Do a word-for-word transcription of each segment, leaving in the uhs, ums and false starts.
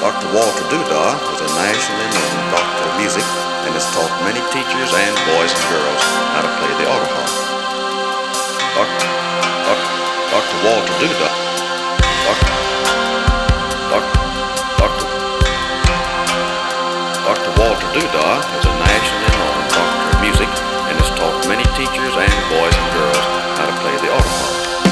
Doctor Walter Doodah is a nationally known doctor of music and has taught many teachers and boys and girls how to play the autoharp. Doctor Doctor Walter Doodah. Doctor Doctor Doctor Walter Doodah is a nationally known doctor of music and has taught many teachers and boys and girls how to play the autoharp.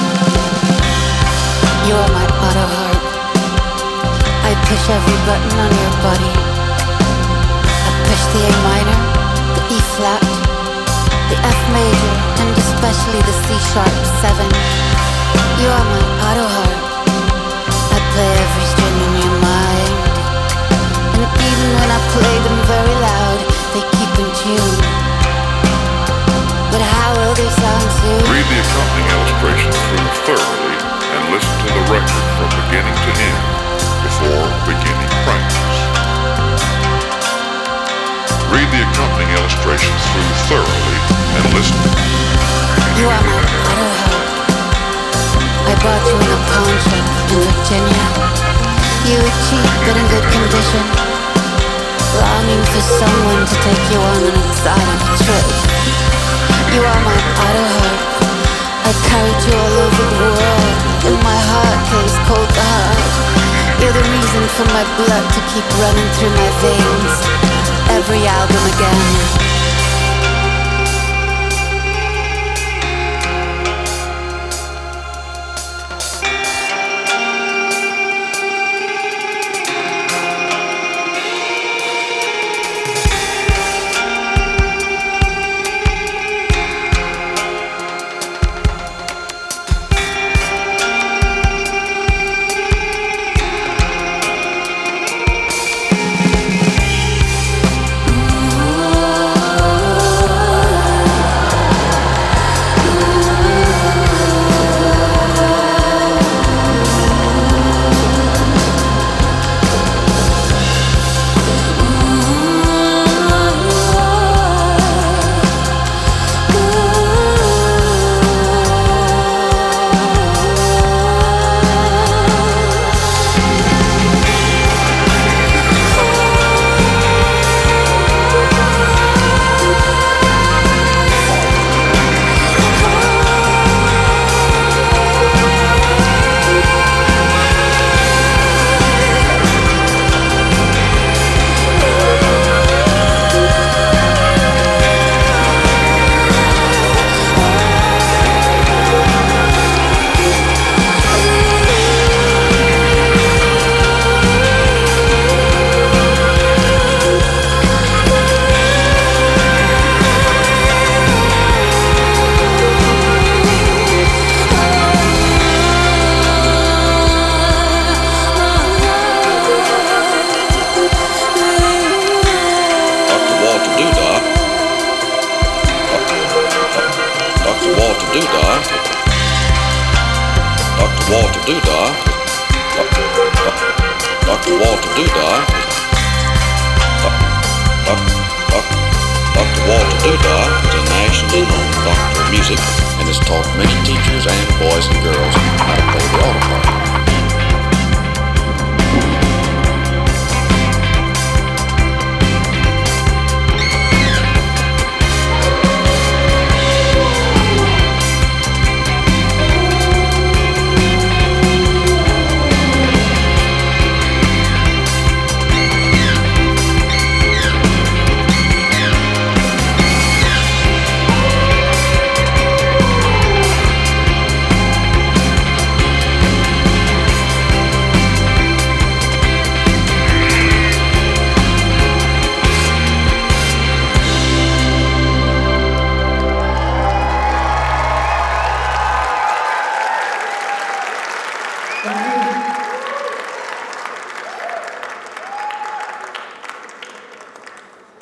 You are my autoharp. I push every button on your body. I push the A minor, the E flat, the F major, and especially the C sharp seven. You are my autoharp. I play every string in your mind. And even when I play them very loud, they keep in tune. But how will they sound soon? Read the accompanying illustrations through thoroughly and listen to the record from beginning to end before beginning practice. Read the accompanying illustrations through thoroughly and listen. You are my autoharp. I bought you in a pawn shop in Virginia. You were cheap but in good condition, longing for someone to take you on an exotic trip. You are my autoharp. I carried you all over the world in my heart case, cold to heart. You're the reason for my blood to keep running through my veins. Every album again. Doctor Walter Doodah. Doctor Walter Doodah is a national